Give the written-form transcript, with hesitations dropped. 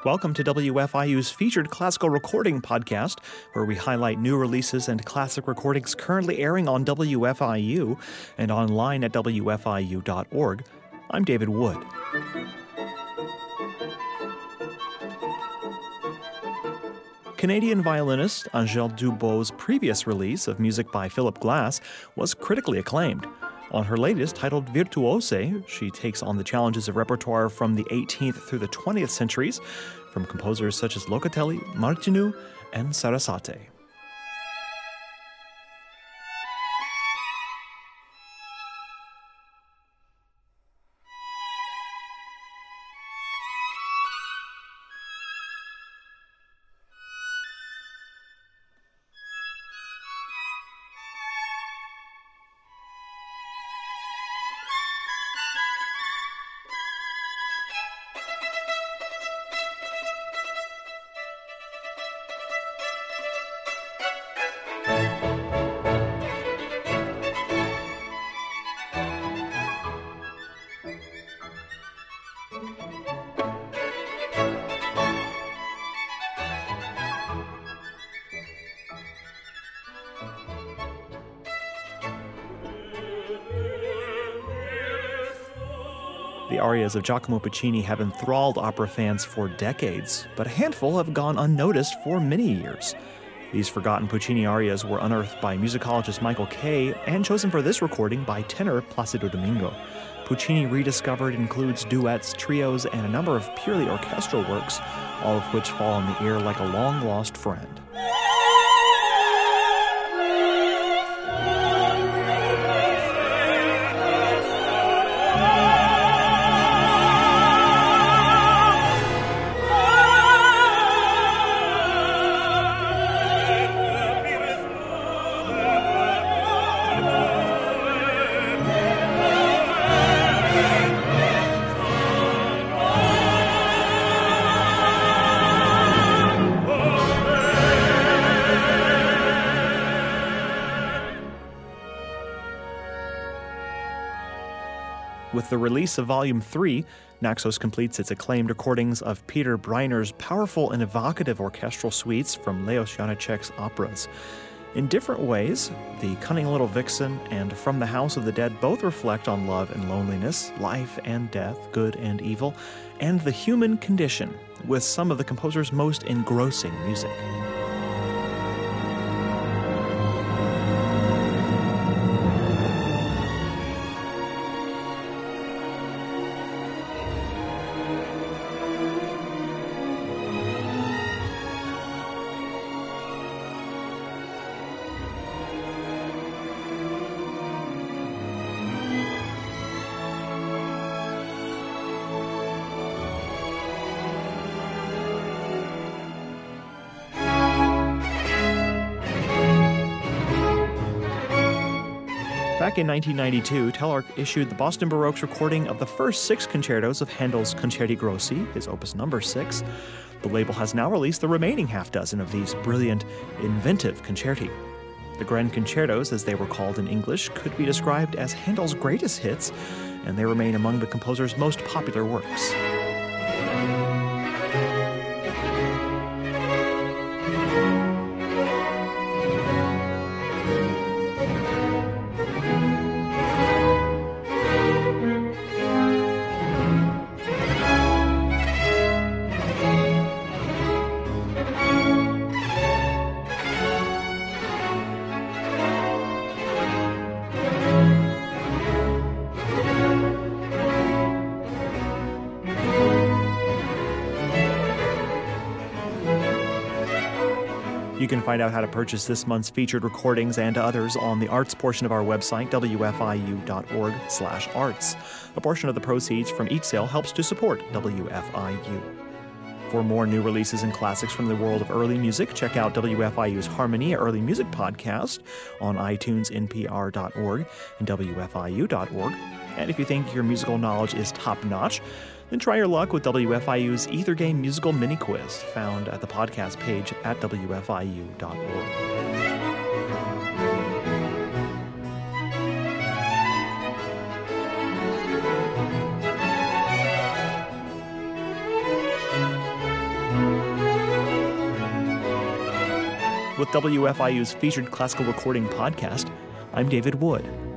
Welcome to WFIU's featured classical recording podcast, where we highlight new releases and classic recordings currently airing on WFIU and online at WFIU.org. I'm David Wood. Canadian violinist Angèle Dubos's previous release of music by Philip Glass was critically acclaimed. On her latest, titled Virtuose, she takes on the challenges of repertoire from the 18th through the 20th centuries, from composers such as Locatelli, Martinu, and Sarasate. The arias of Giacomo Puccini have enthralled opera fans for decades, but a handful have gone unnoticed for many years. These forgotten Puccini arias were unearthed by musicologist Michael Kay and chosen for this recording by tenor Placido Domingo. Puccini Rediscovered includes duets, trios, and a number of purely orchestral works, all of which fall on the ear like a long-lost friend. With the release of Volume 3, Naxos completes its acclaimed recordings of Peter Breiner's powerful and evocative orchestral suites from Leos Janáček's operas. In different ways, The Cunning Little Vixen and From the House of the Dead both reflect on love and loneliness, life and death, good and evil, and the human condition, with some of the composer's most engrossing music. Back in 1992, Telarc issued the Boston Baroque's recording of the first 6 concertos of Handel's Concerti Grossi, his opus number 6. The label has now released the remaining half dozen of these brilliant, inventive concerti. The Grand Concertos, as they were called in English, could be described as Handel's greatest hits, and they remain among the composer's most popular works. You can find out how to purchase this month's featured recordings and others on the arts portion of our website, wfiu.org/arts. A portion of the proceeds from each sale helps to support WFIU. For more new releases and classics from the world of early music, check out WFIU's Harmonia Early Music Podcast on iTunes, NPR.org, and WFIU.org. And if you think your musical knowledge is top-notch, then try your luck with WFIU's Ether Game Musical Mini Quiz, found at the podcast page at WFIU.org. with WFIU's featured classical recording podcast. I'm David Wood.